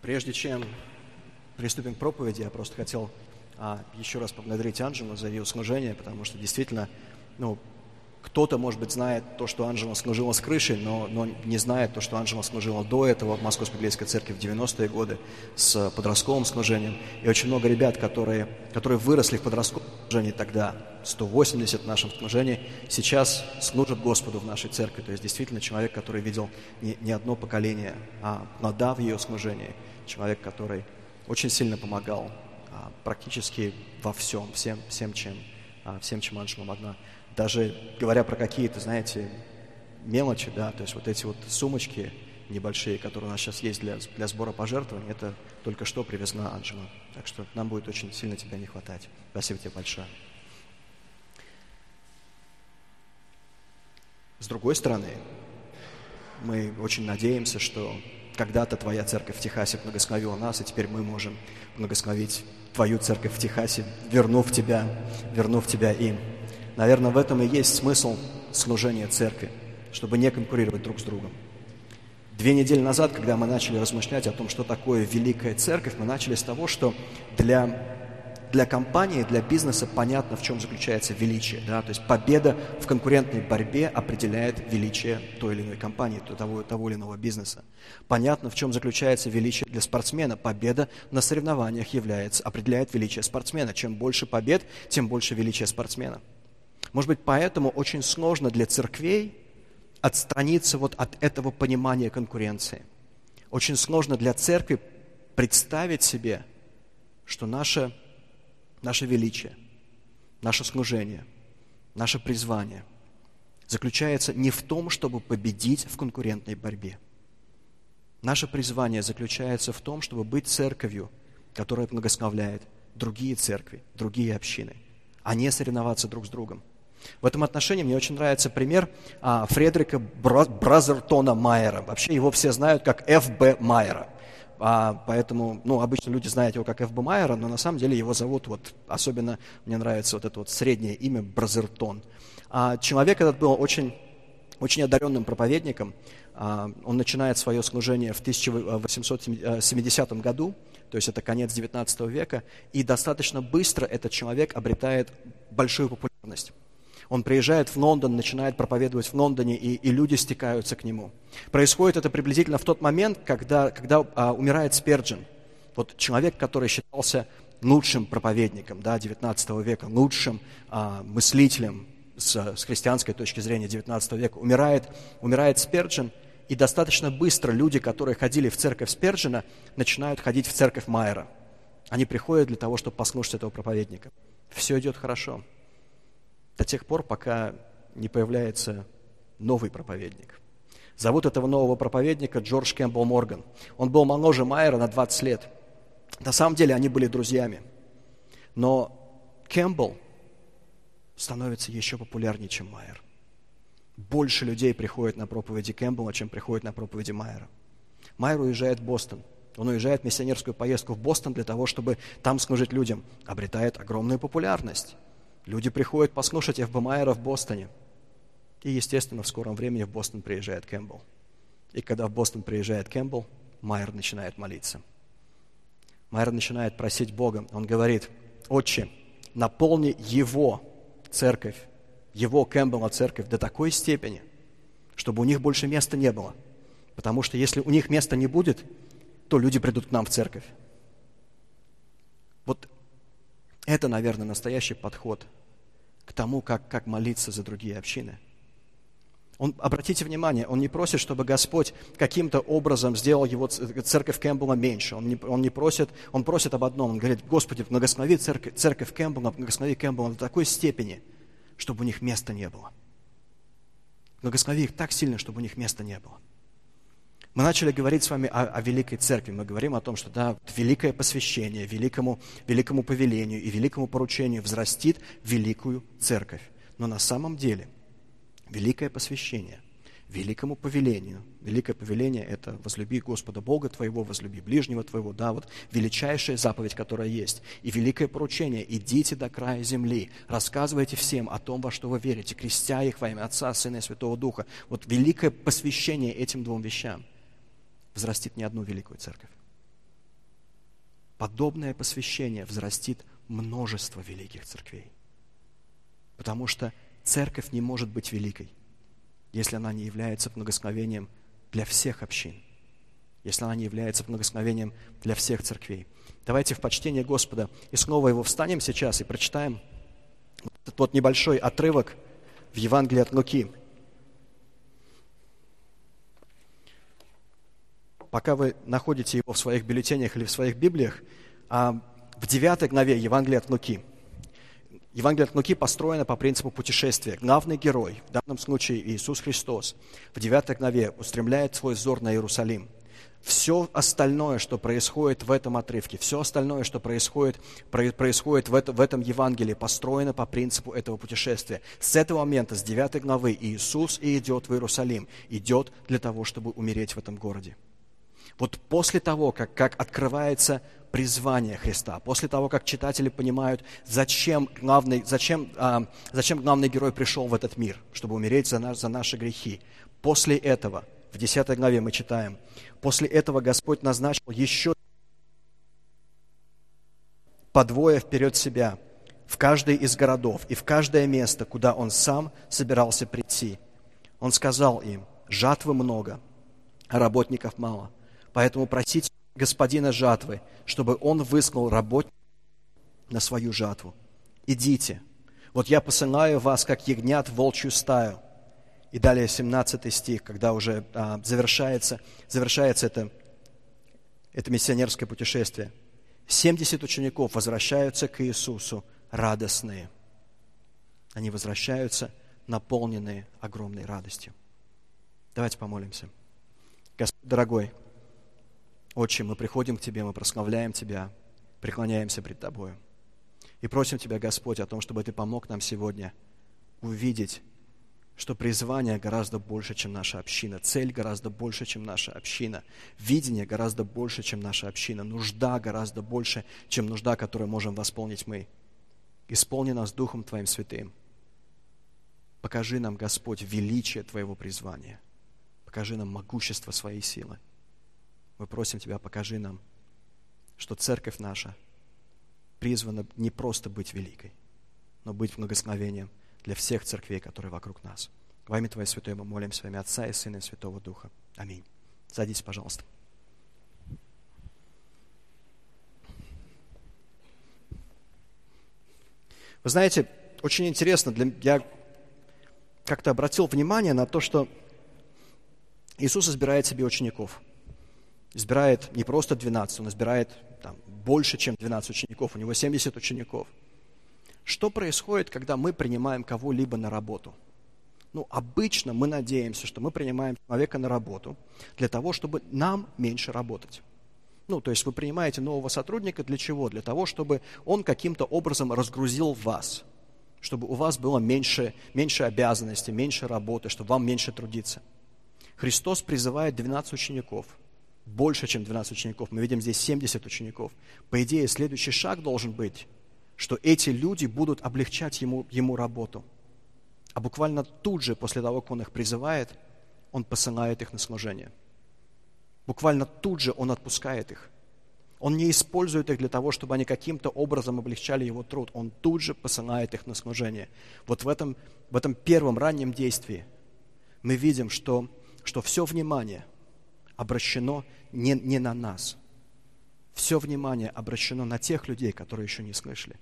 Прежде чем приступим к проповеди, я просто хотел еще раз поблагодарить Анжелу за ее служение, потому что действительно, кто-то, может быть, знает то, что Анжела служила с крышей, но не знает то, что Анжела служила до этого в Московской Библейской Церкви в 90-е годы с подростковым служением. И очень много ребят, которые выросли в подростковом служении тогда, 180 в нашем служении, сейчас служат Господу в нашей церкви. То есть действительно человек, который видел не одно поколение, а плода в ее служении. Человек, который очень сильно помогал практически во всем, чем Анжела могла. Даже говоря про какие-то, знаете, мелочи, да, то есть вот эти вот сумочки небольшие, которые у нас сейчас есть для сбора пожертвований, это только что привезла Анжела. Так что нам будет очень сильно тебя не хватать. Спасибо тебе большое. С другой стороны, мы очень надеемся, что когда-то твоя церковь в Техасе благословила нас, и теперь мы можем благословить твою церковь в Техасе, вернув тебя им. Наверное, в этом и есть смысл служения церкви, чтобы не конкурировать друг с другом. 2 недели назад, когда мы начали размышлять о том, что такое великая церковь, мы начали с того, что для компании, для бизнеса понятно, в чем заключается величие. Да? То есть победа в конкурентной борьбе определяет величие той или иной компании, того или иного бизнеса. Понятно, в чем заключается величие для спортсмена. Победа на соревнованиях определяет величие спортсмена. Чем больше побед, тем больше величие спортсмена. Может быть, поэтому очень сложно для церквей отстраниться вот от этого понимания конкуренции. Очень сложно для церкви представить себе, что наше величие, наше служение, наше призвание заключается не в том, чтобы победить в конкурентной борьбе. Наше призвание заключается в том, чтобы быть церковью, которая благословляет другие церкви, другие общины, а не соревноваться друг с другом. В этом отношении мне очень нравится пример Фредерика Бразертона Майера. Вообще его все знают как Ф.Б. Майера. Поэтому, обычно люди знают его как Ф.Б. Майера, но на самом деле его зовут, особенно мне нравится вот это вот среднее имя Бразертон. Человек этот был очень, очень одаренным проповедником. Он начинает свое служение в 1870 году, то есть это конец 19 века, и достаточно быстро этот человек обретает большую популярность. Он приезжает в Лондон, начинает проповедовать в Лондоне, и люди стекаются к нему. Происходит это приблизительно в тот момент, когда умирает Спержен. Вот человек, который считался лучшим проповедником 19 века, лучшим мыслителем с христианской точки зрения 19 века. Умирает Спержен, и достаточно быстро люди, которые ходили в церковь Спержена, начинают ходить в церковь Майера. Они приходят для того, чтобы послушать этого проповедника. Все идет хорошо. До тех пор, пока не появляется новый проповедник. Зовут этого нового проповедника Джордж Кэмпбелл Морган. Он был моложе Майера на 20 лет. На самом деле они были друзьями. Но Кэмпбелл становится еще популярнее, чем Майер. Больше людей приходит на проповеди Кэмпбелла, чем приходит на проповеди Майера. Майер уезжает в Бостон. Он уезжает в миссионерскую поездку в Бостон для того, чтобы там служить людям. Обретает огромную популярность. Люди приходят послушать Ф.Б. Майера в Бостоне. И, естественно, в скором времени в Бостон приезжает Кэмпбелл. И когда в Бостон приезжает Кэмпбелл, Майер начинает молиться. Майер начинает просить Бога. Он говорит: «Отче, наполни его церковь, его Кэмпбелла церковь до такой степени, чтобы у них больше места не было. Потому что если у них места не будет, то люди придут к нам в церковь». Вот это, наверное, настоящий подход к тому, как молиться за другие общины. Обратите внимание, он не просит, чтобы Господь каким-то образом сделал его церковь Кэмпбелла меньше. Он просит об одном. Он говорит: «Господи, благослови церковь Кэмпбелла, благослови Кэмпбелла до такой степени, чтобы у них места не было. Благослови их так сильно, чтобы у них места не было». Мы начали говорить с вами о великой церкви. Мы говорим о том, что великое посвящение, великому повелению и великому поручению взрастит великую церковь. Но на самом деле великое посвящение, великое повеление – это возлюби Господа Бога твоего, возлюби ближнего твоего. Величайшая заповедь, которая есть. И великое поручение – идите до края земли, рассказывайте всем о том, во что вы верите, крестя их во имя Отца, Сына и Святого Духа. Великое посвящение этим двум вещам взрастит не одну великую церковь. подобное посвящение взрастит множество великих церквей. Потому что церковь не может быть великой, если она не является благословением для всех общин, если она не является благословением для всех церквей. Давайте в почтение Господа и снова его встанем сейчас и прочитаем этот вот небольшой отрывок в Евангелии от Луки. Пока вы находите его в своих бюллетенях или в своих Библиях, в 9 главе Евангелия от Луки. Евангелие от Луки построено по принципу путешествия. Главный герой, в данном случае Иисус Христос, в 9 главе устремляет свой взор на Иерусалим. Все остальное, что происходит в этом отрывке, все остальное, что происходит в этом Евангелии, построено по принципу этого путешествия. С этого момента, с 9 главы, Иисус и идет в Иерусалим, идет для того, чтобы умереть в этом городе. Вот после того, как открывается призвание Христа, после того, как читатели понимают, зачем главный герой пришел в этот мир, чтобы умереть за наши грехи, после этого, в 10 главе мы читаем, после этого Господь назначил еще по двое вперед себя в каждый из городов и в каждое место, куда Он сам собирался прийти. Он сказал им: жатвы много, а работников мало. Поэтому просите Господина жатвы, чтобы Он выслал работников на свою жатву. Идите, вот я посылаю вас, как ягнят в волчью стаю. И далее 17 стих, когда уже завершается это миссионерское путешествие. 70 учеников возвращаются к Иисусу радостные. Они возвращаются наполненные огромной радостью. Давайте помолимся. Господь дорогой, Отче, мы приходим к Тебе, мы прославляем Тебя, преклоняемся пред Тобою. И просим Тебя, Господь, о том, чтобы Ты помог нам сегодня увидеть, что призвание гораздо больше, чем наша община, цель гораздо больше, чем наша община, видение гораздо больше, чем наша община, нужда гораздо больше, чем нужда, которую можем восполнить мы. Исполни нас Духом Твоим Святым. Покажи нам, Господь, величие Твоего призвания. Покажи нам могущество Своей силы. Мы просим Тебя, покажи нам, что церковь наша призвана не просто быть великой, но быть благословением для всех церквей, которые вокруг нас. Во имя Твое Святое мы молимся во имя Отца и Сына и Святого Духа. Аминь. Садитесь, пожалуйста. Вы знаете, очень интересно, я как-то обратил внимание на то, что Иисус избирает себе учеников. Избирает не просто 12, Он избирает больше, чем 12 учеников. У Него 70 учеников. Что происходит, когда мы принимаем кого-либо на работу? Обычно мы надеемся, что мы принимаем человека на работу для того, чтобы нам меньше работать. То есть вы принимаете нового сотрудника для чего? Для того, чтобы он каким-то образом разгрузил вас, чтобы у вас было меньше обязанностей, меньше работы, чтобы вам меньше трудиться. Христос призывает 12 учеников. Больше, чем 12 учеников. Мы видим здесь 70 учеников. По идее, следующий шаг должен быть, что эти люди будут облегчать ему работу. А буквально тут же, после того, как Он их призывает, Он посылает их на служение. Буквально тут же Он отпускает их. Он не использует их для того, чтобы они каким-то образом облегчали Его труд. Он тут же посылает их на служение. Вот в этом первом раннем действии мы видим, что все внимание обращено не на нас. Все внимание обращено на тех людей, которые еще не слышали.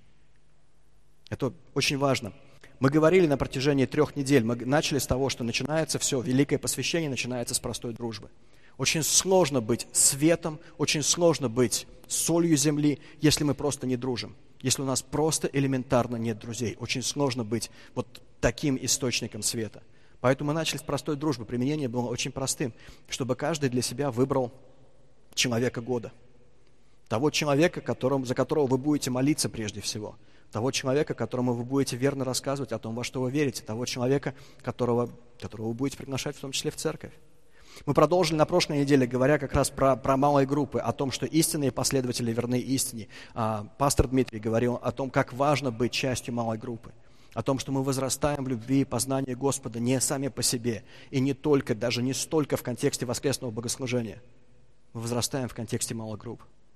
Это очень важно. Мы говорили на протяжении 3 недель, мы начали с того, что начинается все, великое посвящение начинается с простой дружбы. Очень сложно быть светом, очень сложно быть солью земли, если мы просто не дружим. Если у нас просто элементарно нет друзей. Очень сложно быть вот таким источником света. Поэтому мы начали с простой дружбы. Применение было очень простым, чтобы каждый для себя выбрал человека года. Того человека, за которого вы будете молиться прежде всего. Того человека, которому вы будете верно рассказывать о том, во что вы верите. Того человека, которого вы будете приглашать в том числе в церковь. Мы продолжили на прошлой неделе, говоря как раз про малые группы, о том, что истинные последователи верны истине. Пастор Дмитрий говорил о том, как важно быть частью малой группы. О том, что мы возрастаем в любви и познании Господа не сами по себе, и не только, даже не столько в контексте воскресного богослужения. Мы возрастаем в контексте малых групп.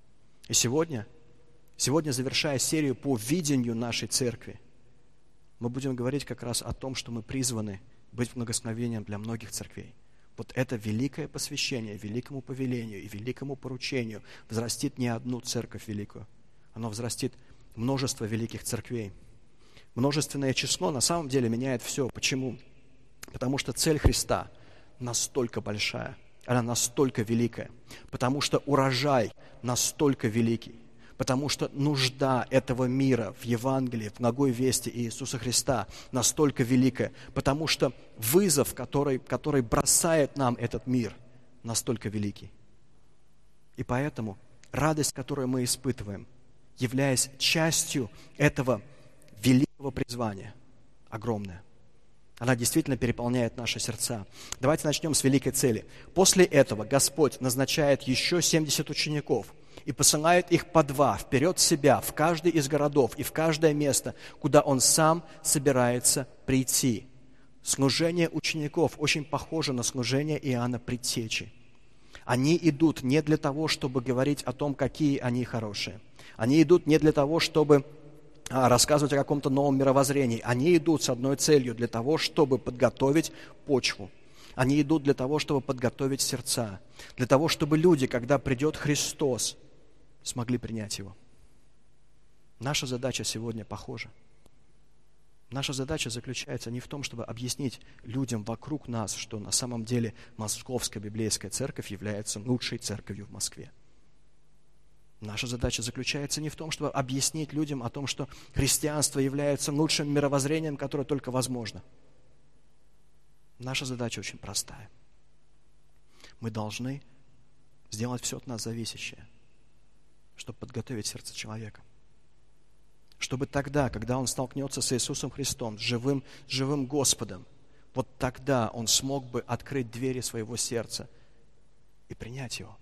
И сегодня, завершая серию по видению нашей церкви, мы будем говорить как раз о том, что мы призваны быть благословением для многих церквей. Вот это великое посвящение великому повелению и великому поручению взрастит не одну церковь великую. Оно взрастит множество великих церквей. Множественное число на самом деле меняет все. Почему? Потому что цель Христа настолько большая, она настолько великая, потому что урожай настолько великий, потому что нужда этого мира в Евангелии, в благой вести Иисуса Христа настолько великая, потому что вызов, который бросает нам этот мир, настолько великий. И поэтому радость, которую мы испытываем, являясь частью этого великого призвания, огромная. Она действительно переполняет наши сердца. Давайте начнем с великой цели. После этого Господь назначает еще 70 учеников и посылает их по 2 вперед себя в каждый из городов и в каждое место, куда Он сам собирается прийти. Служение учеников очень похоже на служение Иоанна Предтечи. Они идут не для того, чтобы говорить о том, какие они хорошие. Они идут не для того, чтобы рассказывать о каком-то новом мировоззрении. Они идут с одной целью, для того, чтобы подготовить почву. Они идут для того, чтобы подготовить сердца. Для того, чтобы люди, когда придет Христос, смогли принять Его. Наша задача сегодня похожа. Наша задача заключается не в том, чтобы объяснить людям вокруг нас, что на самом деле Московская библейская церковь является лучшей церковью в Москве. Наша задача заключается не в том, чтобы объяснить людям о том, что христианство является лучшим мировоззрением, которое только возможно. Наша задача очень простая. Мы должны сделать все от нас зависящее, чтобы подготовить сердце человека. Чтобы тогда, когда он столкнется с Иисусом Христом, с живым Господом, вот тогда он смог бы открыть двери своего сердца и принять Его.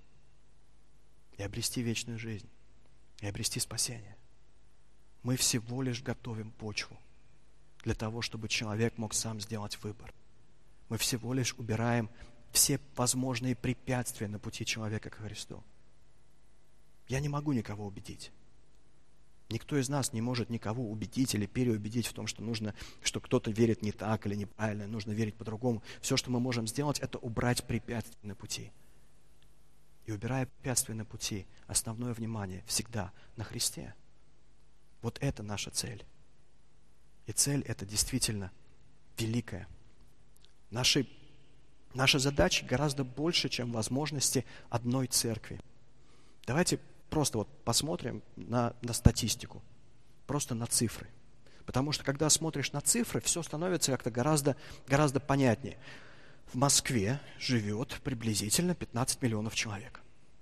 И обрести вечную жизнь, и обрести спасение. Мы всего лишь готовим почву для того, чтобы человек мог сам сделать выбор. Мы всего лишь убираем все возможные препятствия на пути человека к Христу. Я не могу никого убедить. Никто из нас не может никого убедить или переубедить в том, что кто-то верит не так или неправильно, нужно верить по-другому. Все, что мы можем сделать, это убрать препятствия на пути. И убирая препятствия на пути, основное внимание всегда на Христе. Вот это наша цель. И цель эта действительно великая. Наша задача гораздо больше, чем возможности одной церкви. Давайте просто посмотрим на статистику, просто на цифры. Потому что когда смотришь на цифры, все становится как-то гораздо понятнее. В Москве живет приблизительно 15 миллионов человек.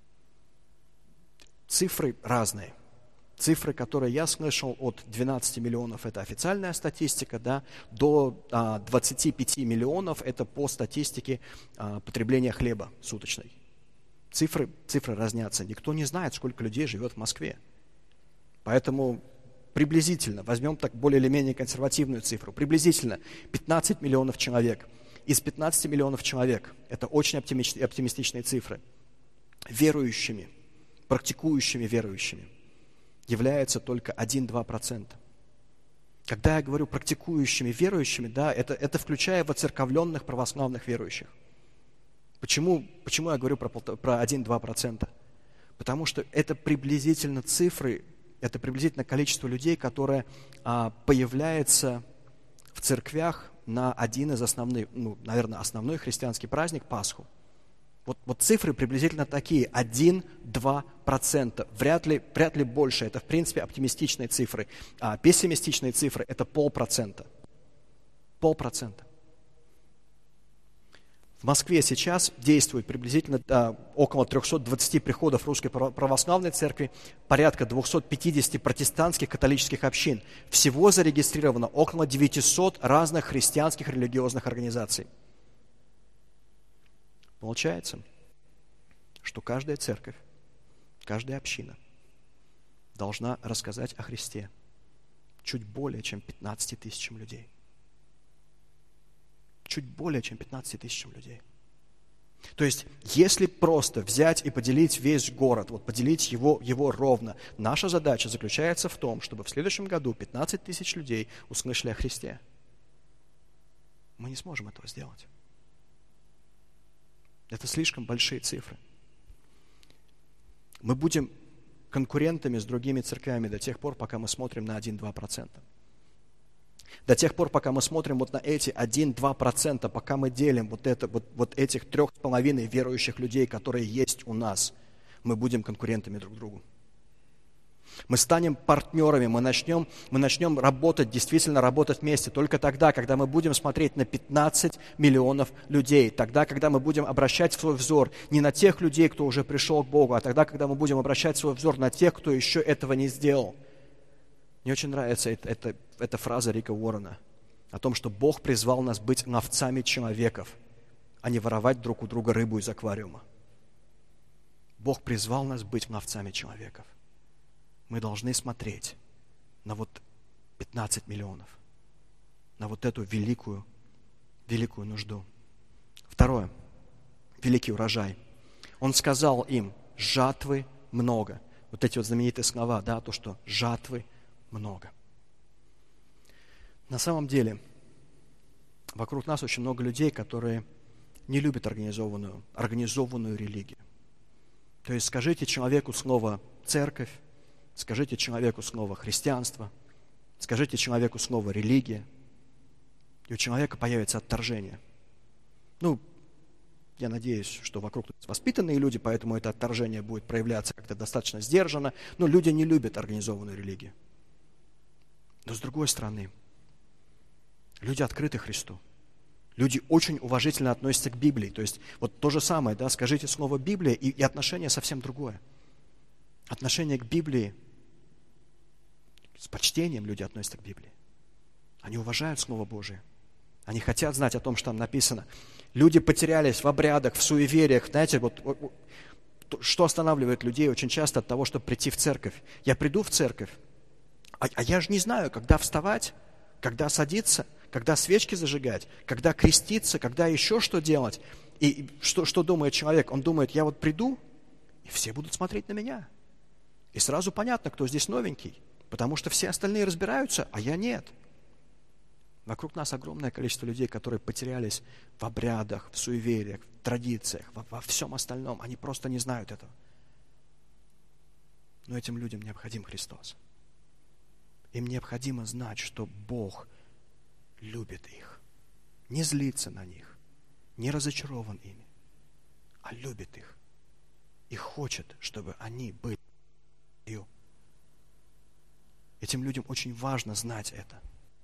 Цифры разные. Цифры, которые я слышал, от 12 миллионов – это официальная статистика, да, до 25 миллионов – это по статистике потребления хлеба суточной. Цифры разнятся. Никто не знает, сколько людей живет в Москве. Поэтому приблизительно, возьмем так более или менее консервативную цифру, приблизительно 15 миллионов человек. Из 15 миллионов человек, это очень оптимистичные цифры, верующими, практикующими верующими, является только 1-2%. Когда я говорю практикующими верующими, да, это включая воцерковленных православных верующих. Почему я говорю про 1-2%? Потому что это приблизительно цифры, это приблизительно количество людей, которое появляется в церквях на один из основных, наверное, основной христианский праздник Пасху. Вот цифры приблизительно такие, 1-2%, вряд ли больше. Это, в принципе, оптимистичные цифры. А пессимистичные цифры – это 0,5%. 0,5%. В Москве сейчас действует приблизительно около 320 приходов Русской Православной Церкви, порядка 250 протестантских католических общин. Всего зарегистрировано около 900 разных христианских религиозных организаций. Получается, что каждая церковь, каждая община должна рассказать о Христе чуть более чем 15 тысячам людей. Чуть более чем 15 тысячам людей. То есть, если просто взять и поделить весь город, вот поделить его ровно, наша задача заключается в том, чтобы в следующем году 15 тысяч людей услышали о Христе. Мы не сможем этого сделать. Это слишком большие цифры. Мы будем конкурентами с другими церквями до тех пор, пока мы смотрим на 1-2%. До тех пор, пока мы смотрим вот на эти 1-2%, пока мы делим вот этих 3,5 верующих людей, которые есть у нас, мы будем конкурентами друг другу. Мы станем партнерами, мы начнем работать, действительно работать вместе только тогда, когда мы будем смотреть на 15 миллионов людей, тогда, когда мы будем обращать свой взор не на тех людей, кто уже пришел к Богу, а тогда, когда мы будем обращать свой взор на тех, кто еще этого не сделал. Мне очень нравится эта фраза Рика Уоррена о том, что Бог призвал нас быть ловцами человеков, а не воровать друг у друга рыбу из аквариума. Бог призвал нас быть ловцами человеков. Мы должны смотреть на вот 15 миллионов, на вот эту великую нужду. Второе. Великий урожай. Он сказал им: жатвы много. Вот эти вот знаменитые слова, да, то, что жатвы много. На самом деле, вокруг нас очень много людей, которые не любят организованную религию. То есть скажите человеку слово «церковь», скажите человеку слово «христианство», скажите человеку слово «религия», и у человека появится отторжение. Я надеюсь, что вокруг нас воспитанные люди, поэтому это отторжение будет проявляться как-то достаточно сдержанно, но люди не любят организованную религию. Но с другой стороны, люди открыты Христу. Люди очень уважительно относятся к Библии. То есть вот то же самое, да, скажите слово «Библия», и отношение совсем другое. Отношение к Библии, с почтением люди относятся к Библии. Они уважают Слово Божие. Они хотят знать о том, что там написано. Люди потерялись в обрядах, в суевериях. Знаете, что останавливает людей очень часто от того, чтобы прийти в церковь? Я приду в церковь, а я же не знаю, когда вставать, когда садиться, когда свечки зажигать, когда креститься, когда еще что делать. И что думает человек? Он думает: я вот приду, и все будут смотреть на меня. И сразу понятно, кто здесь новенький, потому что все остальные разбираются, а я нет. Вокруг нас огромное количество людей, которые потерялись в обрядах, в суевериях, в традициях, во всем остальном. Они просто не знают этого. Но этим людям необходим Христос. Им необходимо знать, что Бог любит их, не злится на них, не разочарован ими, а любит их и хочет, чтобы они были. Этим людям очень важно знать это.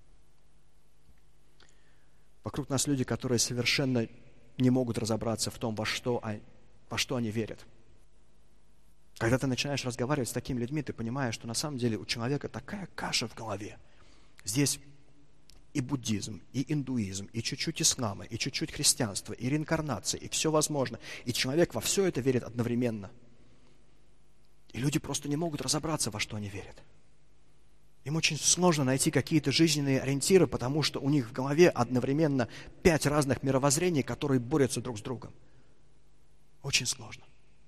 Вокруг нас люди, которые совершенно не могут разобраться в том, во что они верят. Когда ты начинаешь разговаривать с такими людьми, ты понимаешь, что на самом деле у человека такая каша в голове. Здесь и буддизм, и индуизм, и чуть-чуть ислама, и чуть-чуть христианства, и реинкарнация, и все возможно. И человек во все это верит одновременно. И люди просто не могут разобраться, во что они верят. Им очень сложно найти какие-то жизненные ориентиры, потому что у них в голове одновременно 5 разных мировоззрений, которые борются друг с другом. Очень сложно.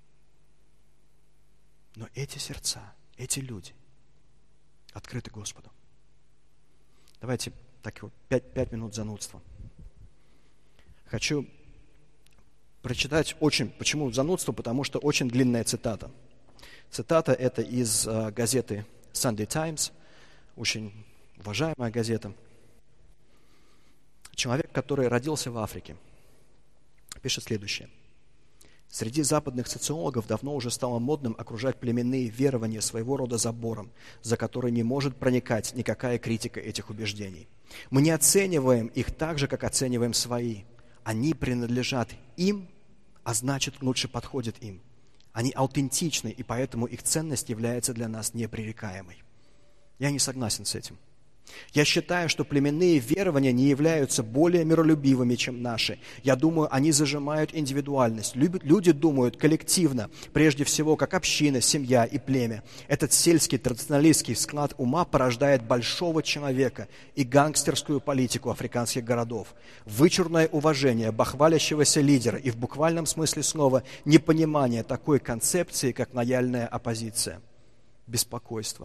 Но эти сердца, эти люди открыты Господу. Давайте так вот 5 минут занудства. Хочу прочитать почему занудство? Потому что очень длинная цитата. Цитата это из газеты Sunday Times, очень уважаемая газета. Человек, который родился в Африке, пишет следующее. Среди западных социологов давно уже стало модным окружать племенные верования своего рода забором, за который не может проникать никакая критика этих убеждений. Мы не оцениваем их так же, как оцениваем свои. Они принадлежат им, а значит, лучше подходят им. Они аутентичны, и поэтому их ценность является для нас непререкаемой. Я не согласен с этим. Я считаю, что племенные верования не являются более миролюбивыми, чем наши. Я думаю, они зажимают индивидуальность. Люди думают коллективно, прежде всего, как община, семья и племя. Этот сельский традиционалистский склад ума порождает большого человека и гангстерскую политику африканских городов. Вычурное уважение бахвалящегося лидера и в буквальном смысле слова непонимание такой концепции, как лояльная оппозиция. Беспокойство.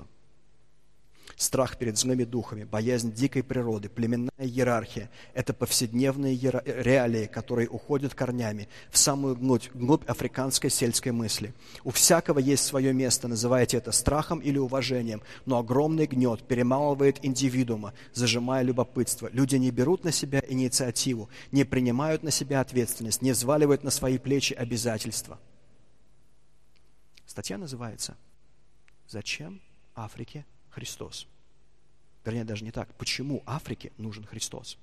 Страх перед злыми духами, боязнь дикой природы, племенная иерархия – это повседневные реалии, которые уходят корнями в самую глубь африканской сельской мысли. У всякого есть свое место, называйте это страхом или уважением, но огромный гнет перемалывает индивидуума, зажимая любопытство. Люди не берут на себя инициативу, не принимают на себя ответственность, не взваливают на свои плечи обязательства. Статья называется «Зачем Африке Христос?» Вернее, даже не так. Почему Африке нужен Христос?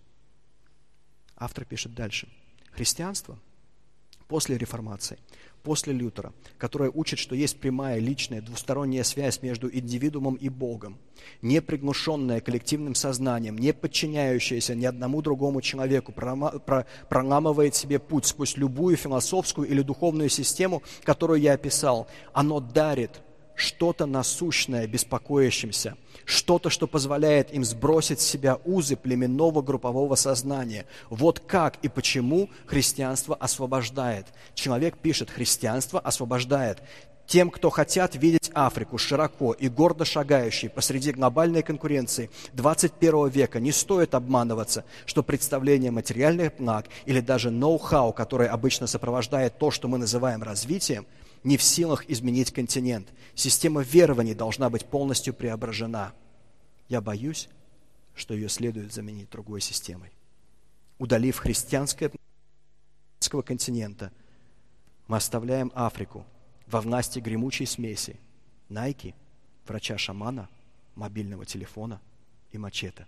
Автор пишет дальше. Христианство после реформации, после Лютера, которое учит, что есть прямая, личная, двусторонняя связь между индивидуумом и Богом, не приглушенная коллективным сознанием, не подчиняющаяся ни одному другому человеку, проламывает себе путь сквозь любую философскую или духовную систему, которую я описал. Оно дарит что-то насущное беспокоящимся, что-то, что позволяет им сбросить с себя узы племенного группового сознания. Вот как и почему христианство освобождает. Человек пишет, христианство освобождает. Тем, кто хотят видеть Африку широко и гордо шагающей посреди глобальной конкуренции 21 века, не стоит обманываться, что представление материальных благ или даже ноу-хау, которое обычно сопровождает то, что мы называем развитием, не в силах изменить континент. Система верований должна быть полностью преображена. Я боюсь, что ее следует заменить другой системой. Удалив христианского континента, мы оставляем Африку во власти гремучей смеси Найки, врача-шамана, мобильного телефона и мачете.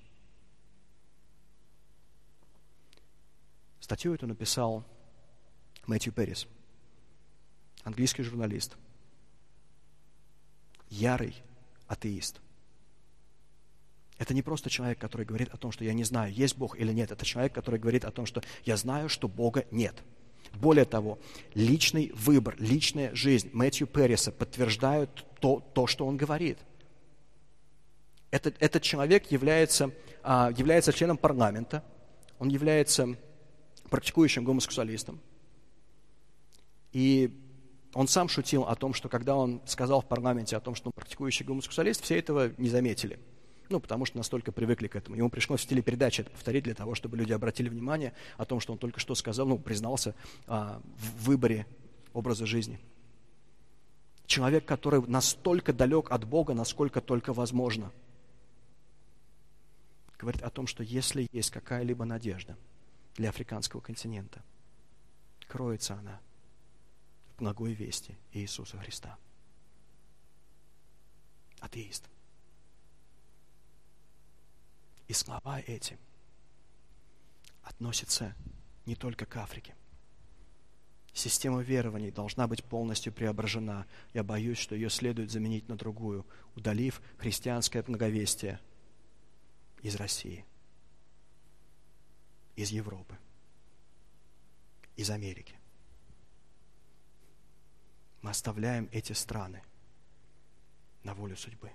Статью эту написал Мэтью Перрис, английский журналист, ярый атеист. Это не просто человек, который говорит о том, что я не знаю, есть Бог или нет. Это человек, который говорит о том, что я знаю, что Бога нет. Более того, личный выбор, личная жизнь Мэтью Перриса подтверждают то, что он говорит. Этот человек является членом парламента, он является практикующим гомосексуалистом. И он сам шутил о том, что когда он сказал в парламенте о том, что он практикующий гомосексуалист, все этого не заметили. Потому что настолько привыкли к этому. Ему пришлось в телепередаче это повторить для того, чтобы люди обратили внимание о том, что он только что сказал, признался в выборе образа жизни. Человек, который настолько далек от Бога, насколько только возможно. Говорит о том, что если есть какая-либо надежда для африканского континента, кроется она в благой вести Иисуса Христа. Атеист. И слова эти относятся не только к Африке. Система верований должна быть полностью преображена. Я боюсь, что ее следует заменить на другую, удалив христианское благовестие из России, из Европы, из Америки. Мы оставляем эти страны на волю судьбы.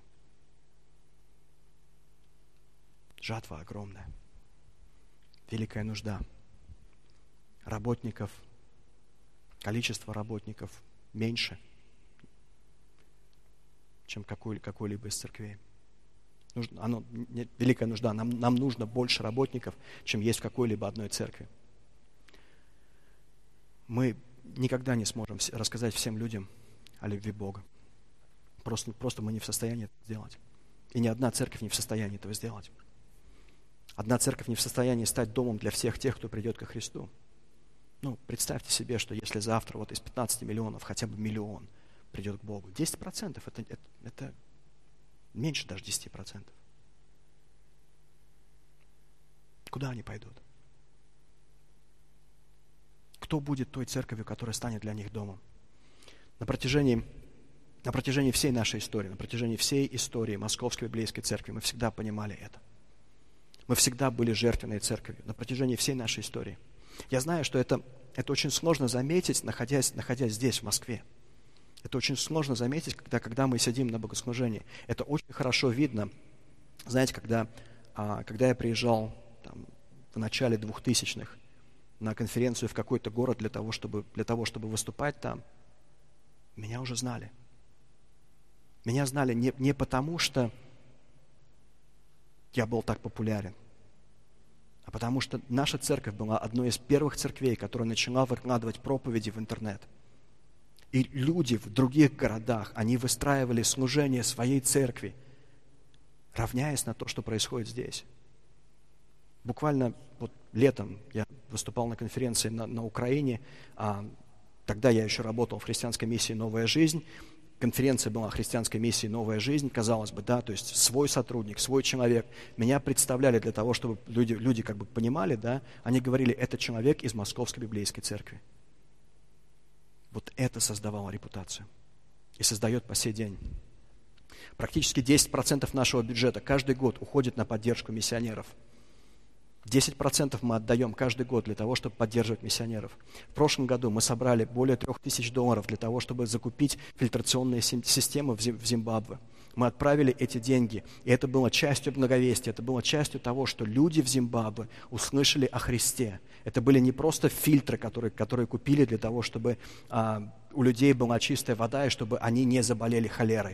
Жатва огромная, великая нужда. Работников, количество работников меньше, чем какой-либо из церквей. Великая нужда. Нам нужно больше работников, чем есть в какой-либо одной церкви. Мы никогда не сможем рассказать всем людям о любви Бога. Просто мы не в состоянии это сделать. И ни одна церковь не в состоянии этого сделать. Одна церковь не в состоянии стать домом для всех тех, кто придет ко Христу. Представьте себе, что если завтра из 15 миллионов хотя бы миллион придет к Богу, 10% это меньше даже 10%. Куда они пойдут? Кто будет той церковью, которая станет для них домом? На протяжении всей нашей истории, на протяжении всей истории Московской Библейской Церкви мы всегда понимали это. Мы всегда были жертвенной церковью на протяжении всей нашей истории. Я знаю, что это очень сложно заметить, находясь здесь, в Москве. Это очень сложно заметить, когда мы сидим на богослужении. Это очень хорошо видно. Знаете, когда я приезжал в начале 2000-х на конференцию в какой-то город для того, чтобы выступать там, меня уже знали. Меня знали не потому, что я был так популярен, а потому что наша церковь была одной из первых церквей, которая начала выкладывать проповеди в интернет. И люди в других городах, они выстраивали служение своей церкви, равняясь на то, что происходит здесь. Буквально летом я выступал на конференции на Украине, тогда я еще работал в христианской миссии «Новая жизнь». Конференция была о христианской миссии «Новая жизнь», казалось бы, да, то есть свой сотрудник, свой человек. Меня представляли для того, чтобы люди как бы понимали, да, они говорили, это человек из Московской библейской церкви. Вот это создавало репутацию и создает по сей день. Практически 10% нашего бюджета каждый год уходит на поддержку миссионеров. 10% мы отдаем каждый год для того, чтобы поддерживать миссионеров. В прошлом году мы собрали более $3000 для того, чтобы закупить фильтрационные системы в Зимбабве. Мы отправили эти деньги, и это было частью благовестия, это было частью того, что люди в Зимбабве услышали о Христе. Это были не просто фильтры, которые купили для того, чтобы у людей была чистая вода, и чтобы они не заболели холерой.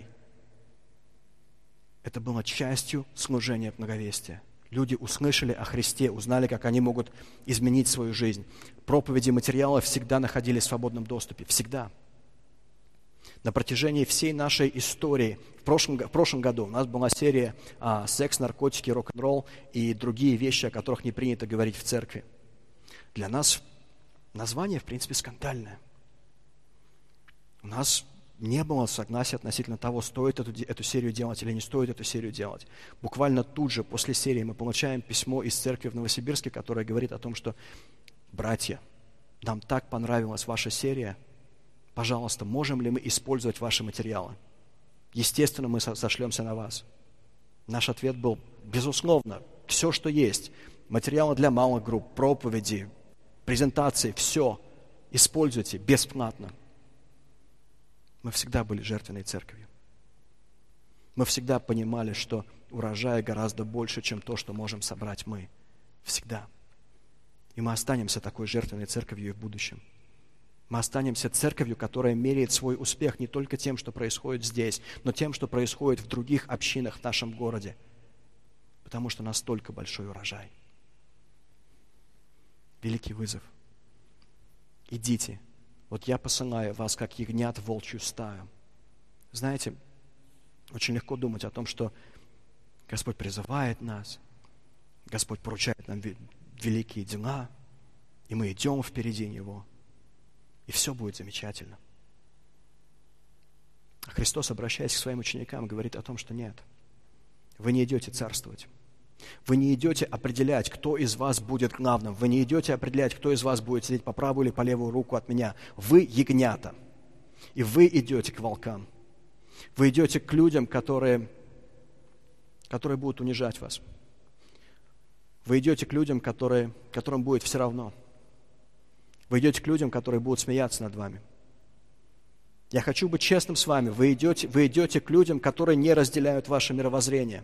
Это было частью служения благовестия. Люди услышали о Христе, узнали, как они могут изменить свою жизнь. Проповеди, материалы всегда находились в свободном доступе. Всегда. На протяжении всей нашей истории, в прошлом году у нас была серия «Секс, наркотики, рок-н-ролл» и другие вещи, о которых не принято говорить в церкви. Для нас название, в принципе, скандальное. У нас не было согласия относительно того, стоит эту серию делать или не стоит эту серию делать. Буквально тут же, после серии, мы получаем письмо из церкви в Новосибирске, которое говорит о том, что «Братья, нам так понравилась ваша серия, пожалуйста, можем ли мы использовать ваши материалы? Естественно, мы сошлемся на вас». Наш ответ был, безусловно, все, что есть, материалы для малых групп, проповеди, презентации, все используйте бесплатно. Мы всегда были жертвенной церковью. Мы всегда понимали, что урожая гораздо больше, чем то, что можем собрать мы. Всегда. И мы останемся такой жертвенной церковью и в будущем. Мы останемся церковью, которая меряет свой успех не только тем, что происходит здесь, но тем, что происходит в других общинах в нашем городе. Потому что настолько большой урожай. Великий вызов. Идите. Вот я посылаю вас, как ягнят в волчью стаю. Знаете, очень легко думать о том, что Господь призывает нас, Господь поручает нам великие дела, и мы идем впереди Него, и все будет замечательно. А Христос, обращаясь к своим ученикам, говорит о том, что нет, вы не идете царствовать. Вы не идете определять, кто из вас будет главным. Вы не идете определять, кто из вас будет сидеть по правую или по левую руку от меня. Вы ягнята. И вы идете к волкам. Вы идете к людям, которые будут унижать вас. Вы идете к людям, которым будет все равно. Вы идете к людям, которые будут смеяться над вами. Я хочу быть честным с вами. Вы идете к людям, которые не разделяют ваше мировоззрение.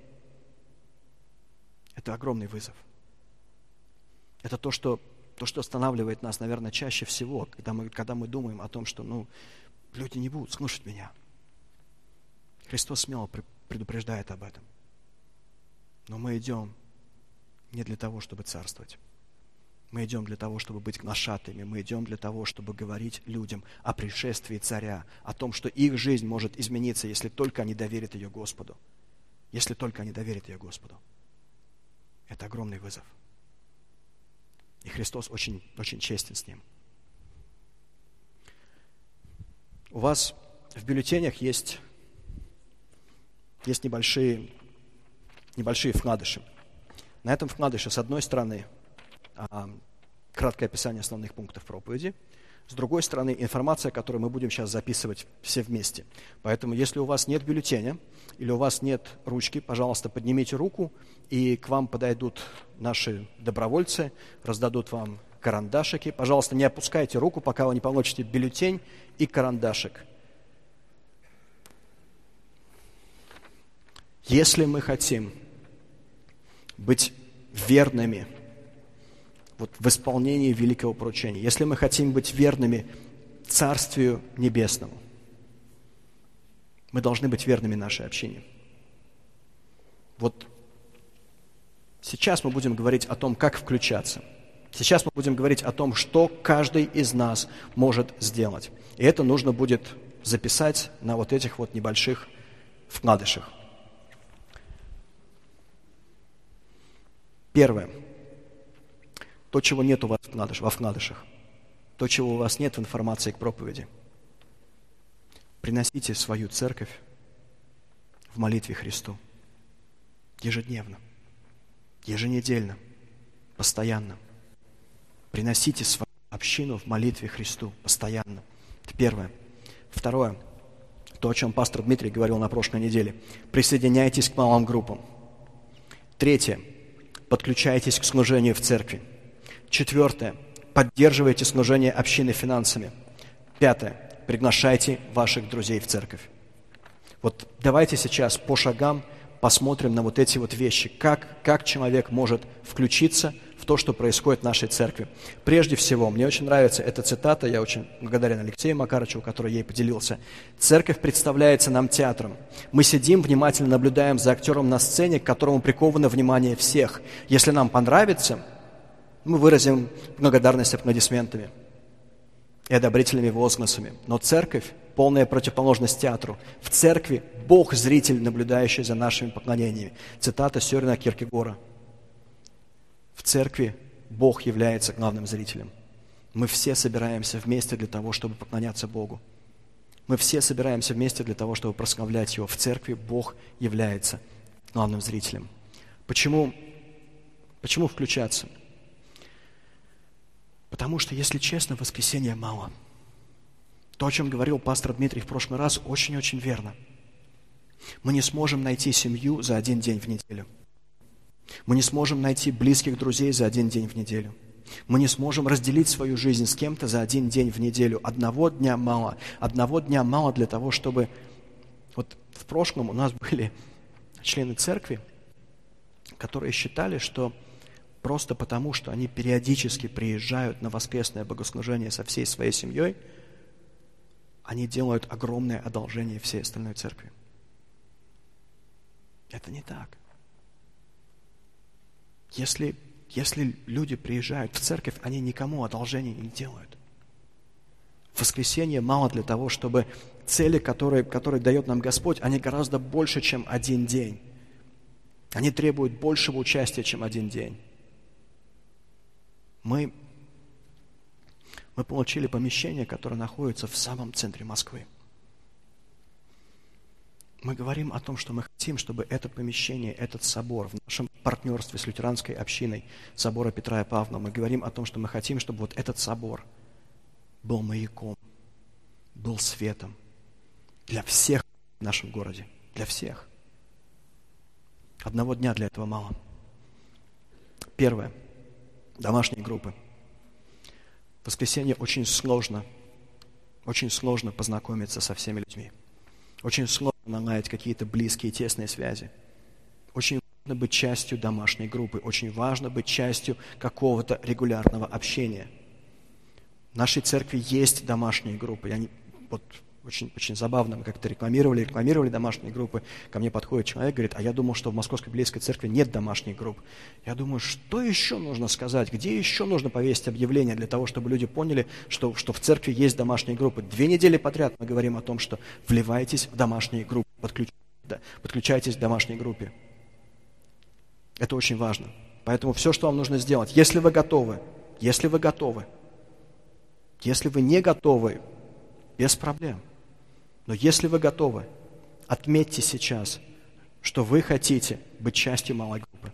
Это огромный вызов. Это то, что останавливает нас, наверное, чаще всего, когда мы думаем о том, что люди не будут слушать меня. Христос смело предупреждает об этом. Но мы идем не для того, чтобы царствовать. Мы идем для того, чтобы быть глашатаями. Мы идем для того, чтобы говорить людям о пришествии царя, о том, что их жизнь может измениться, если только они доверят ее Господу. Если только они доверят ее Господу. Это огромный вызов. И Христос очень, очень честен с ним. У вас в бюллетенях есть небольшие вкладыши. На этом вкладыше, с одной стороны, краткое описание основных пунктов проповеди, С другой стороны, информация, которую мы будем сейчас записывать все вместе. Поэтому, если у вас нет бюллетеня или у вас нет ручки, пожалуйста, поднимите руку, и к вам подойдут наши добровольцы, раздадут вам карандашики. Пожалуйста, не опускайте руку, пока вы не получите бюллетень и карандашик. Если мы хотим быть верными в исполнении великого поручения, если мы хотим быть верными Царствию Небесному, мы должны быть верными нашей общине. Сейчас мы будем говорить о том, как включаться. Сейчас мы будем говорить о том, что каждый из нас может сделать. И это нужно будет записать на этих небольших вкладышах. Первое. То, чего нет у вас во вкладышах. То, чего у вас нет в информации к проповеди. Приносите свою церковь в молитве Христу. Ежедневно, еженедельно, постоянно. Приносите свою общину в молитве Христу постоянно. Это первое. Второе. То, о чем пастор Дмитрий говорил на прошлой неделе. Присоединяйтесь к малым группам. Третье. Подключайтесь к служению в церкви. Четвертое. Поддерживайте служение общины финансами. Пятое. Приглашайте ваших друзей в церковь. Давайте сейчас по шагам посмотрим на эти вещи. Как человек может включиться в то, что происходит в нашей церкви. Прежде всего, мне очень нравится эта цитата, я очень благодарен Алексею Макарычеву, который ей поделился. Церковь представляется нам театром. Мы сидим, внимательно наблюдаем за актером на сцене, к которому приковано внимание всех. Если нам понравится, мы выразим благодарность аплодисментами и одобрительными возгласами. Но церковь – полная противоположность театру. В церкви Бог – зритель, наблюдающий за нашими поклонениями. Цитата Сёрена Киркегора. В церкви Бог является главным зрителем. Мы все собираемся вместе для того, чтобы поклоняться Богу. Мы все собираемся вместе для того, чтобы прославлять Его. В церкви Бог является главным зрителем. Почему включаться? Потому что, если честно, воскресенья мало. То, о чем говорил пастор Дмитрий в прошлый раз, очень-очень верно. Мы не сможем найти семью за один день в неделю. Мы не сможем найти близких друзей за один день в неделю. Мы не сможем разделить свою жизнь с кем-то за один день в неделю. Одного дня мало. Одного дня мало для того, чтобы... В прошлом у нас были члены церкви, которые считали, что просто потому, что они периодически приезжают на воскресное богослужение со всей своей семьей, они делают огромное одолжение всей остальной церкви. Это не так. Если люди приезжают в церковь, они никому одолжения не делают. В воскресенье мало для того, чтобы цели, которые дает нам Господь, они гораздо больше, чем один день. Они требуют большего участия, чем один день. Мы получили помещение, которое находится в самом центре Москвы. Мы говорим о том, что мы хотим, чтобы это помещение, этот собор в нашем партнерстве с лютеранской общиной собора Петра и Павла, мы говорим о том, что мы хотим, чтобы этот собор был маяком, был светом для всех в нашем городе, для всех. Одного дня для этого мало. Первое. Домашние группы. В воскресенье очень сложно познакомиться со всеми людьми. Очень сложно наладить какие-то близкие, тесные связи. Очень важно быть частью домашней группы. Очень важно быть частью какого-то регулярного общения. В нашей церкви есть домашние группы. Очень забавно, мы как-то рекламировали домашние группы. Ко мне подходит человек, говорит, а я думал, что в Московской Библейской церкви нет домашних групп. Я думаю, что еще нужно сказать, где еще нужно повесить объявление для того, чтобы люди поняли, что в церкви есть домашние группы. 2 недели подряд мы говорим о том, что вливайтесь в домашние группы, подключайтесь к домашней группе. Это очень важно. Поэтому все, что вам нужно сделать, если вы готовы, если вы не готовы, без проблем. Но если вы готовы, отметьте сейчас, что вы хотите быть частью малой группы.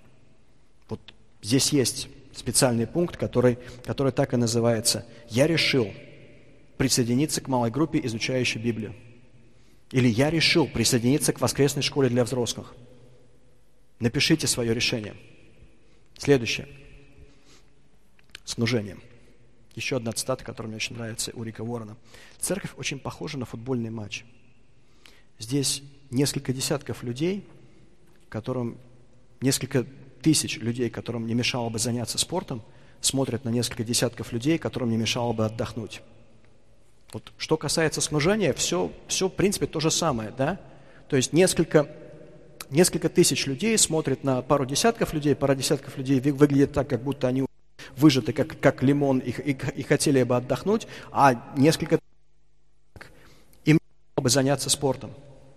Здесь есть специальный пункт, который так и называется. Я решил присоединиться к малой группе, изучающей Библию. Или я решил присоединиться к воскресной школе для взрослых. Напишите свое решение. Следующее. Служение. Еще одна цитата, которая мне очень нравится у Рика Уоррена. Церковь очень похожа на футбольный матч. Здесь несколько десятков людей, несколько тысяч людей, которым не мешало бы заняться спортом, смотрят на несколько десятков людей, которым не мешало бы отдохнуть. Вот, что касается служения, все в принципе то же самое, да? То есть несколько тысяч людей смотрят на пару десятков людей выглядит так, как будто они выжаты, как лимон, и хотели бы отдохнуть, а несколько им не мешало бы заняться спортом.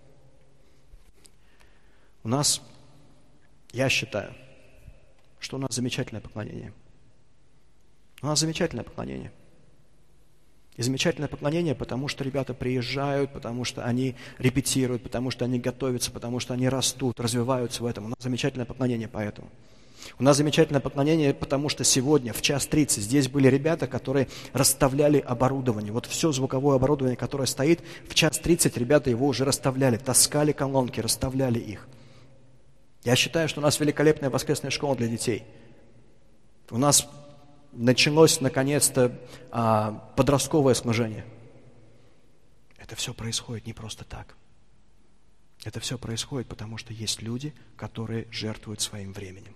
Я считаю, что у нас замечательное поклонение. У нас замечательное поклонение. И замечательное поклонение, потому что ребята приезжают, потому что они репетируют, потому что они готовятся, потому что они растут, развиваются в этом. У нас замечательное поклонение поэтому. У нас замечательное поклонение, потому что сегодня в 1:30 здесь были ребята, которые расставляли оборудование. Вот все звуковое оборудование, которое стоит, в 1:30 ребята его уже расставляли, таскали колонки, расставляли их. Я считаю, что у нас великолепная воскресная школа для детей. У нас началось, наконец-то, подростковое служение. Это все происходит не просто так. Это все происходит, потому что есть люди, которые жертвуют своим временем.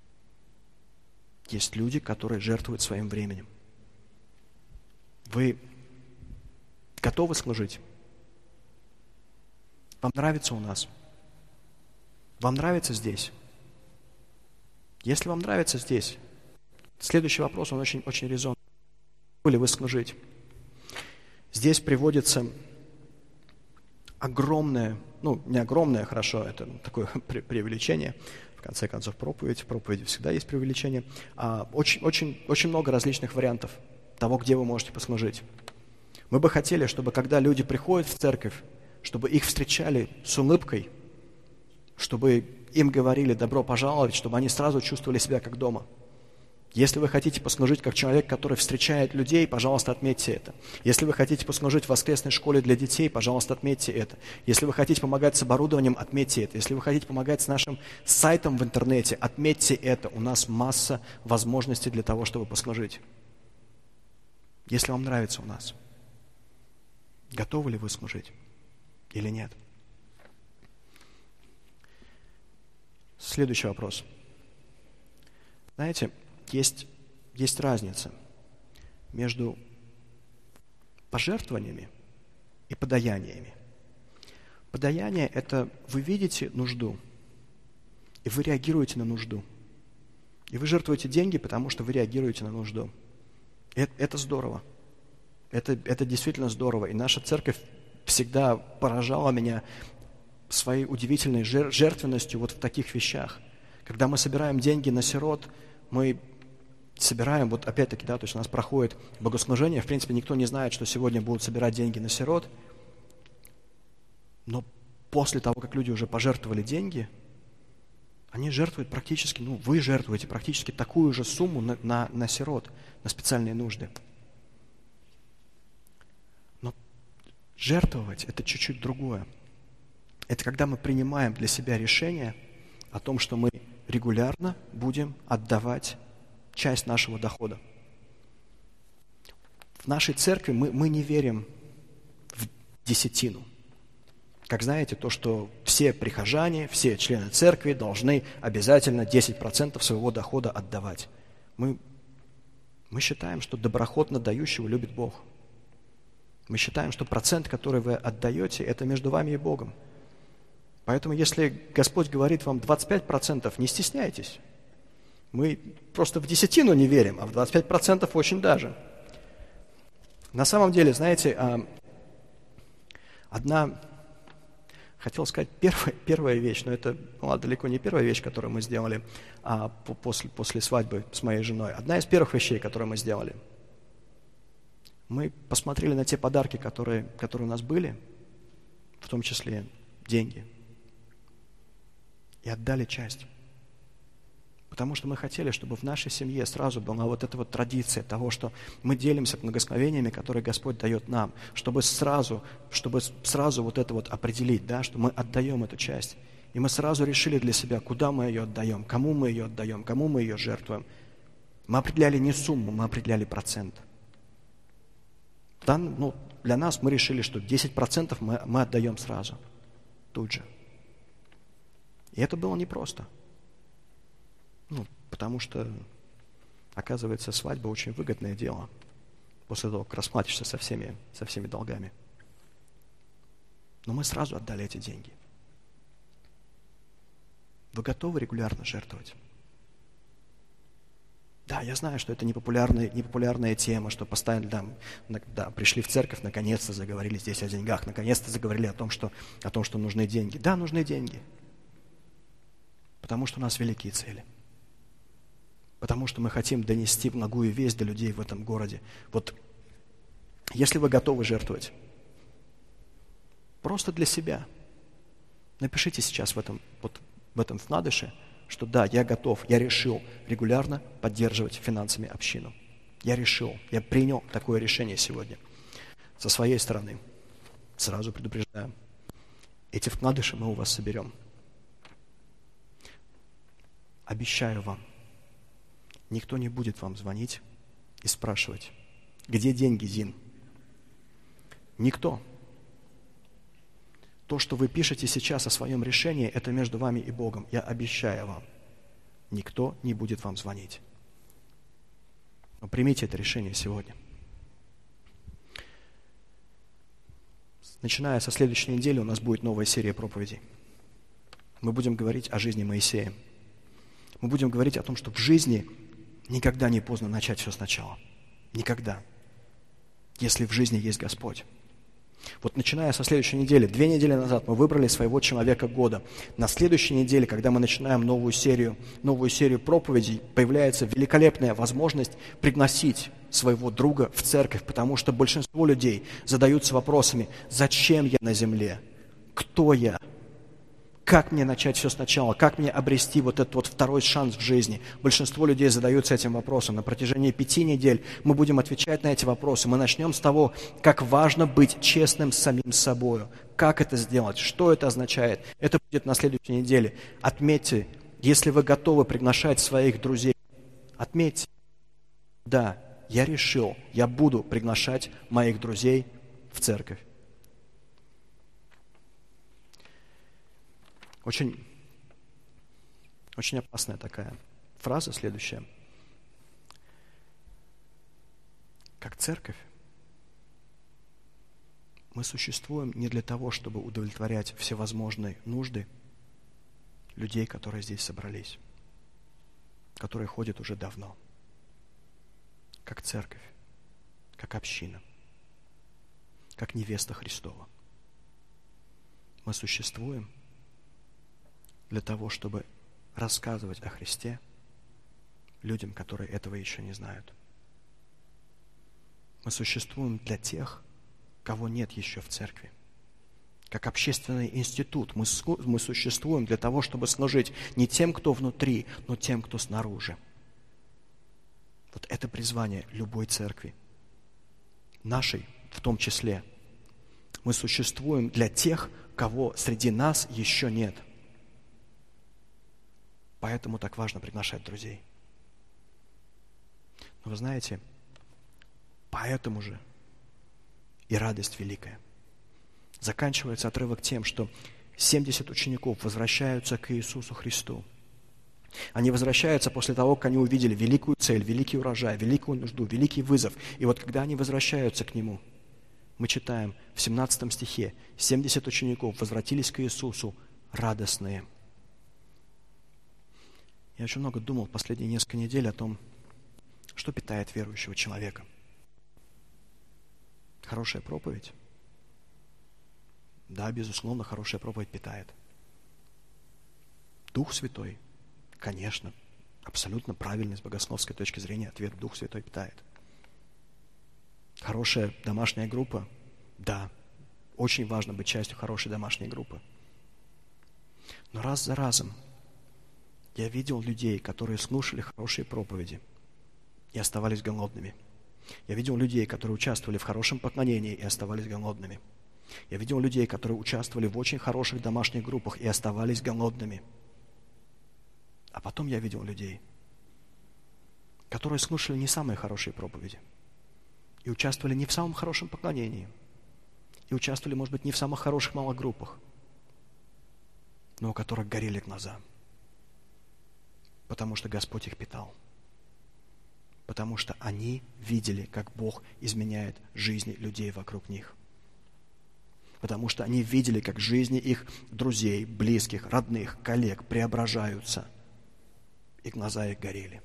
Есть люди, которые жертвуют своим временем. Вы готовы служить? Вам нравится у нас? Вам нравится здесь? Если вам нравится здесь, следующий вопрос, он очень, очень резонный. Готовы ли вы служить? Здесь приводится огромное, не огромное, хорошо, это такое преувеличение. В конце концов, проповеди всегда есть преувеличение. Очень, очень, очень много различных вариантов того, где вы можете послужить. Мы бы хотели, чтобы когда люди приходят в церковь, чтобы их встречали с улыбкой, чтобы им говорили «добро пожаловать», чтобы они сразу чувствовали себя как дома. Если вы хотите послужить как человек, который встречает людей, пожалуйста, отметьте это. Если вы хотите послужить в воскресной школе для детей, пожалуйста, отметьте это. Если вы хотите помогать с оборудованием, отметьте это. Если вы хотите помогать с нашим сайтом в интернете, отметьте это. У нас масса возможностей для того, чтобы послужить. Если вам нравится у нас, готовы ли вы служить или нет? Следующий вопрос. Знаете, есть разница между пожертвованиями и подаяниями. Подаяние – это вы видите нужду, и вы реагируете на нужду. И вы жертвуете деньги, потому что вы реагируете на нужду. Это здорово. Это действительно здорово. И наша церковь всегда поражала меня своей удивительной жертвенностью вот в таких вещах. Когда мы собираем деньги на сирот, мы собираем, вот опять-таки, да, то есть у нас проходит богослужение, в принципе, никто не знает, что сегодня будут собирать деньги на сирот, но после того, как люди уже пожертвовали деньги, они жертвуют практически, вы жертвуете практически такую же сумму на сирот, на специальные нужды. Но жертвовать – это чуть-чуть другое. Это когда мы принимаем для себя решение о том, что мы регулярно будем отдавать часть нашего дохода. В нашей церкви мы не верим в десятину. Как знаете, то, что все прихожане, все члены церкви должны обязательно 10% своего дохода отдавать. Мы считаем, что доброхотно дающего любит Бог. Мы считаем, что процент, который вы отдаете, это между вами и Богом. Поэтому, если Господь говорит вам 25%, не стесняйтесь. Мы просто в десятину не верим, а в 25% очень даже. На самом деле, знаете, хотел сказать, первая вещь, но это далеко не первая вещь, которую мы сделали после свадьбы с моей женой. Одна из первых вещей, которую мы сделали. Мы посмотрели на те подарки, которые у нас были, в том числе деньги, и отдали часть. Потому что мы хотели, чтобы в нашей семье сразу была вот эта вот традиция того, что мы делимся благословениями, которые Господь дает нам, чтобы сразу вот это вот определить, да, что мы отдаем эту часть. И мы сразу решили для себя, куда мы ее отдаем, кому мы ее жертвуем. Мы определяли не сумму, мы определяли процент. Для нас мы решили, что 10% мы отдаем сразу, тут же. И это было непросто. Потому что, оказывается, свадьба очень выгодное дело после того, как расплатишься со всеми долгами. Но мы сразу отдали эти деньги. Вы готовы регулярно жертвовать? Да, я знаю, что это непопулярная тема, что постоянно пришли в церковь, наконец-то заговорили здесь о деньгах, наконец-то заговорили о том, что нужны деньги. Да, нужны деньги. Потому что у нас великие цели. Потому что мы хотим донести благую весть до людей в этом городе. Вот если вы готовы жертвовать, просто для себя, напишите сейчас в этом вкладыше, что да, я готов, я решил регулярно поддерживать финансами общину. Я принял такое решение сегодня. Со своей стороны, сразу предупреждаю, эти вкладыши мы у вас соберем. Обещаю вам, никто не будет вам звонить и спрашивать, где деньги, Зин? Никто. То, что вы пишете сейчас о своем решении, это между вами и Богом. Я обещаю вам, никто не будет вам звонить. Но примите это решение сегодня. Начиная со следующей недели у нас будет новая серия проповедей. Мы будем говорить о жизни Моисея. Мы будем говорить о том, что в жизни никогда не поздно начать все сначала. Никогда. Если в жизни есть Господь. Вот начиная со следующей недели, 2 недели назад мы выбрали своего человека года. На следующей неделе, когда мы начинаем новую серию проповедей, появляется великолепная возможность пригласить своего друга в церковь, потому что большинство людей задаются вопросами: зачем я на земле? Кто я? Как мне начать все сначала? Как мне обрести вот этот вот второй шанс в жизни? Большинство людей задаются этим вопросом. На протяжении 5 недель мы будем отвечать на эти вопросы. Мы начнем с того, как важно быть честным с самим собой. Как это сделать? Что это означает? Это будет на следующей неделе. Отметьте, если вы готовы приглашать своих друзей, отметьте: да, я решил, я буду приглашать моих друзей в церковь. Очень опасная такая фраза следующая. Как церковь мы существуем не для того, чтобы удовлетворять всевозможные нужды людей, которые здесь собрались, которые ходят уже давно. Как церковь, как община, как невеста Христова. Мы существуем для того, чтобы рассказывать о Христе людям, которые этого еще не знают. Мы существуем для тех, кого нет еще в церкви. Как общественный институт мы существуем для того, чтобы служить не тем, кто внутри, но тем, кто снаружи. Вот это призвание любой церкви, нашей в том числе. Мы существуем для тех, кого среди нас еще нет. Поэтому так важно приглашать друзей. Но вы знаете, поэтому же и радость великая. Заканчивается отрывок тем, что 70 учеников возвращаются к Иисусу Христу. Они возвращаются после того, как они увидели великую цель, великий урожай, великую нужду, великий вызов. И вот когда они возвращаются к Нему, мы читаем в 17 стихе: 70 учеников возвратились к Иисусу радостные. Я очень много думал последние несколько недель о том, что питает верующего человека. Хорошая проповедь? Да, безусловно, хорошая проповедь питает. Дух Святой? Конечно. Абсолютно правильный с богословской точки зрения ответ: Дух Святой питает. Хорошая домашняя группа? Да. Очень важно быть частью хорошей домашней группы. Но раз за разом Я видел людей, которые слушали хорошие проповеди и оставались голодными. Я видел людей, которые участвовали в хорошем поклонении и оставались голодными. Я видел людей, которые участвовали в очень хороших домашних группах и оставались голодными. А потом я видел людей, которые слушали не самые хорошие проповеди и участвовали не в самом хорошем поклонении, и участвовали, может быть, не в самых хороших малых группах, но у которых горели глаза, потому что Господь их питал, потому что они видели, как Бог изменяет жизни людей вокруг них, потому что они видели, как жизни их друзей, близких, родных, коллег преображаются, и глаза их горели.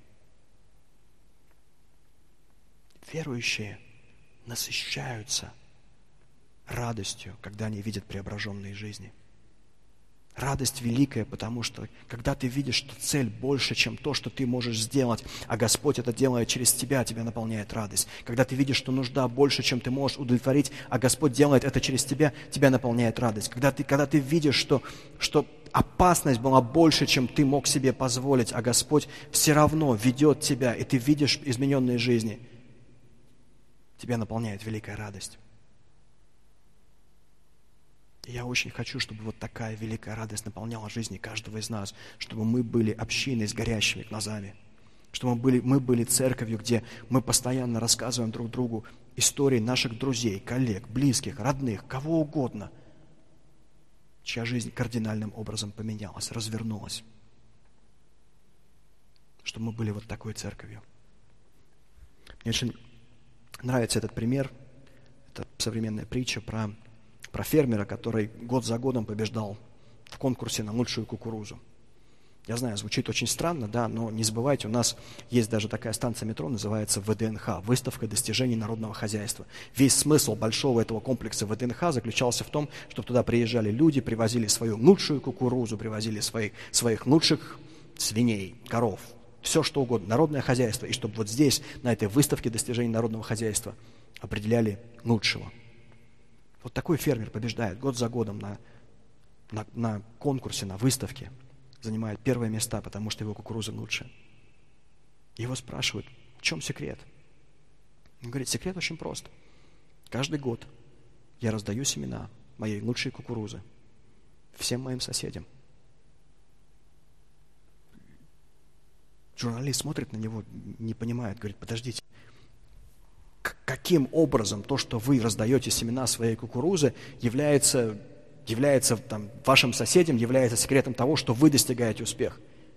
Верующие насыщаются радостью, когда они видят преображенные жизни. Радость великая, потому что когда ты видишь, что цель больше, чем то, что ты можешь сделать, а Господь это делает через тебя, тебя наполняет радость. Когда ты видишь, что нужда больше, чем ты можешь удовлетворить, а Господь делает это через тебя, тебя наполняет радость. Когда ты видишь, что опасность была больше, чем ты мог себе позволить, а Господь все равно ведет тебя, и ты видишь измененные жизни, тебя наполняет великая радость. И я очень хочу, чтобы вот такая великая радость наполняла жизни каждого из нас, чтобы мы были общиной с горящими глазами, чтобы мы были церковью, где мы постоянно рассказываем друг другу истории наших друзей, коллег, близких, родных, кого угодно, чья жизнь кардинальным образом поменялась, развернулась. Чтобы мы были вот такой церковью. Мне очень нравится этот пример. Это современная притча про фермера, который год за годом побеждал в конкурсе на лучшую кукурузу. Я знаю, звучит очень странно, да, но не забывайте, у нас есть даже такая станция метро, называется ВДНХ, Выставка достижений народного хозяйства. Весь смысл большого этого комплекса ВДНХ заключался в том, что туда приезжали люди, привозили свою лучшую кукурузу, привозили своих лучших свиней, коров, все что угодно, народное хозяйство. И чтобы вот здесь, на этой выставке достижений народного хозяйства, определяли лучшего. Вот такой фермер побеждает год за годом на конкурсе, на выставке, занимает первые места, потому что его кукуруза лучше. Его спрашивают, в чем секрет? Он говорит, секрет очень прост. Каждый год я раздаю семена моей лучшей кукурузы всем моим соседям. Журналист смотрит на него, не понимает, говорит, подождите, каким образом то, что вы раздаете семена своей кукурузы, является вашим соседям, является секретом того, что вы достигаете успех?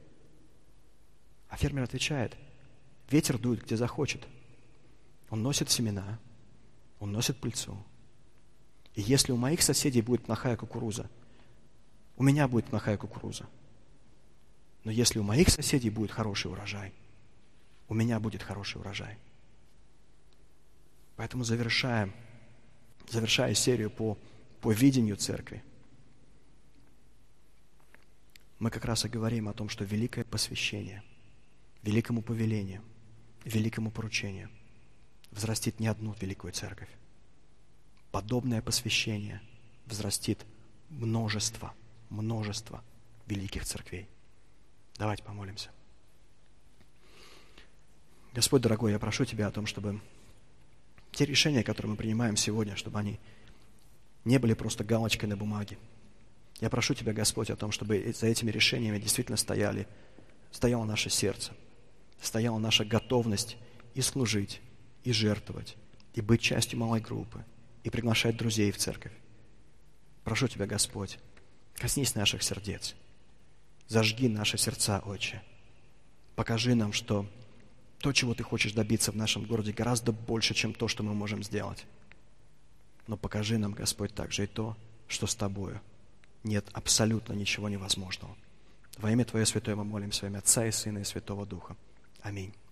А фермер отвечает, ветер дует, где захочет. Он носит семена, он носит пыльцу. И если у моих соседей будет плохая кукуруза, у меня будет плохая кукуруза. Но если у моих соседей будет хороший урожай, у меня будет хороший урожай. Поэтому завершая серию по видению церкви, мы как раз и говорим о том, что великое посвящение, великому повелению, великому поручению взрастит не одну великую церковь. Подобное посвящение взрастит множество великих церквей. Давайте помолимся. Господь дорогой, я прошу Тебя о том, чтобы те решения, которые мы принимаем сегодня, чтобы они не были просто галочкой на бумаге. Я прошу Тебя, Господь, о том, чтобы за этими решениями действительно стояло наше сердце, стояла наша готовность и служить, и жертвовать, и быть частью малой группы, и приглашать друзей в церковь. Прошу Тебя, Господь, коснись наших сердец, зажги наши сердца, Отче. Покажи нам, что то, чего Ты хочешь добиться в нашем городе, гораздо больше, чем то, что мы можем сделать. Но покажи нам, Господь, также и то, что с Тобою нет абсолютно ничего невозможного. Во имя Твое святое мы молимся, во имя Отца и Сына и Святого Духа. Аминь.